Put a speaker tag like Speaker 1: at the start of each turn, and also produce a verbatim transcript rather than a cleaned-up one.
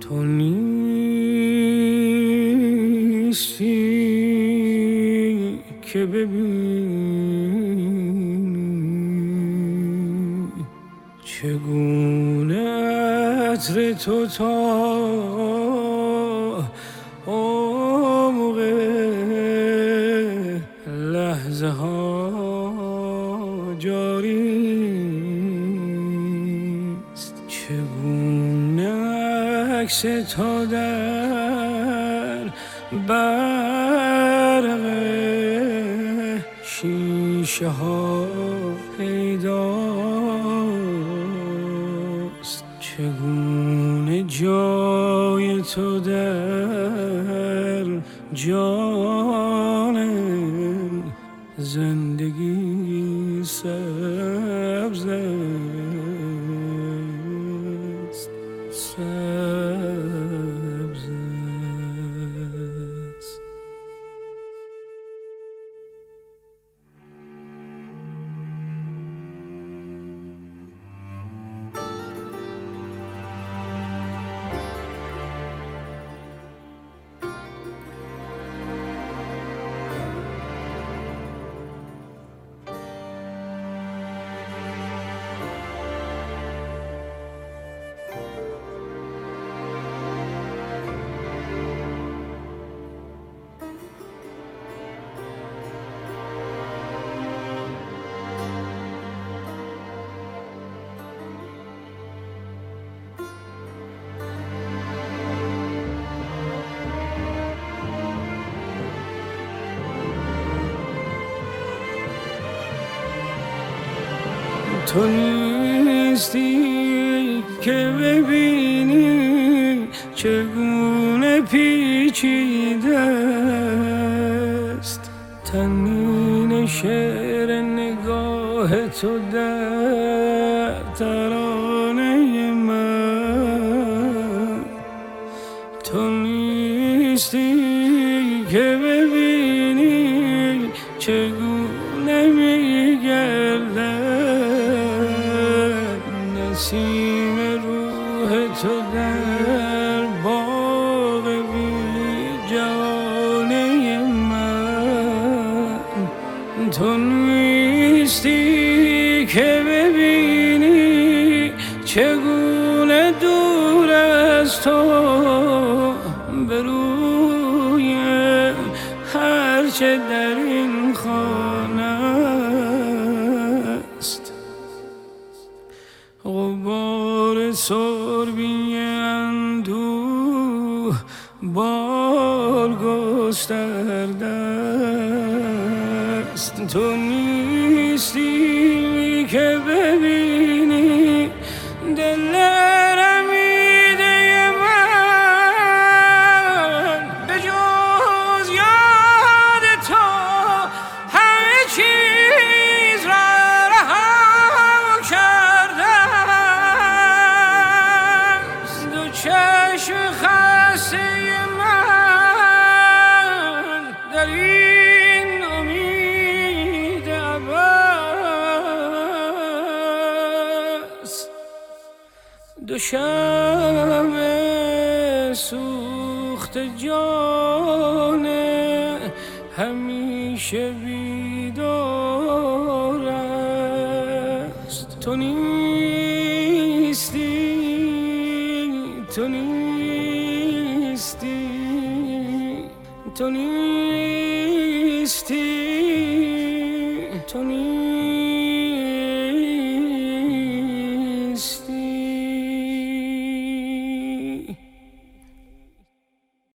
Speaker 1: تو نیستی که ببینی چگونه عطر تو تا عمق لحظه ها جاری است. چگونه عکس تو در برق شیشه ها پیداست. چگونه جای تو در جان زندگی سبز است، سبز است. تو نیستی که ببینی چگونه پیچیده است تنین شعر نگاه تو در ترانه من. تو نیستی که ببینی چگونه میگردد نسیم روح تو در باغ بی جوانه من. تو نیستی که ببینی چگونه دور از تو به روی هرچه در این خانه است غبار سربی اندوه بال گسترده است. تو نیستی که ببینی دل رمیده من به جز یاد تو همه چیز را رها کرده است. دو چشم خسته من در این امید عباس دو شمع سوخت جان همیشه بیدار است. تو نیستی تو نیستی تو نیستی تو نیستی